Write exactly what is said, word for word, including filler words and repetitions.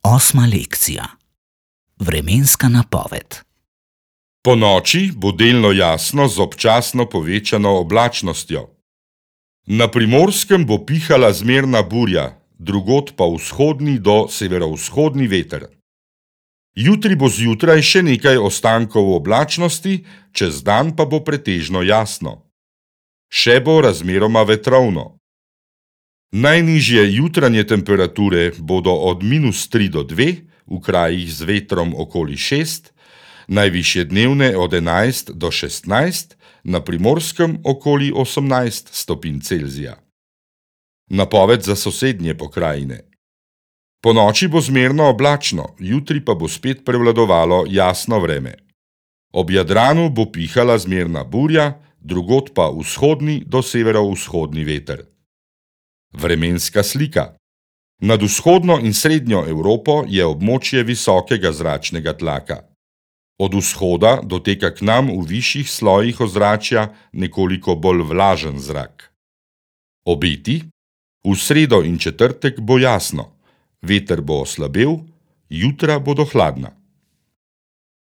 Osma lekcija. Vremenska napoved. Ponoči bo delno jasno z občasno povečano oblačnostjo. Na Primorskem bo pihala zmerna burja, drugod pa vzhodni do severovzhodni veter. Jutri bo zjutraj še nekaj ostankov oblačnosti, čez dan pa bo pretežno jasno. Še bo razmeroma vetrovno. Najnižje jutranje temperature bodo od minus tri do dve, v krajih z vetrom okoli šest, najvišje dnevne od enajst do šestnajst, na Primorskem okoli osemnajst stopinj Celzija. Napoved za sosednje pokrajine. Ponoči bo zmerno oblačno, jutri pa bo spet prevladovalo jasno vreme. Ob Jadranu bo pihala zmerna burja, drugod pa vzhodni do severovzhodni veter. Vremenska slika. Nad vzhodno in srednjo Evropo je območje visokega zračnega tlaka. Od vzhoda doteka k nam v višjih slojih ozračja nekoliko bolj vlažen zrak. Obeti. V sredo in četrtek bo jasno. Veter bo oslabel, jutra bodo hladna.